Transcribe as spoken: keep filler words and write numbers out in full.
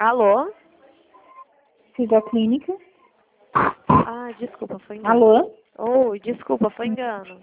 Alô? Fiz a clínica. Ah, desculpa, foi engano. Alô? Oi, desculpa, foi engano.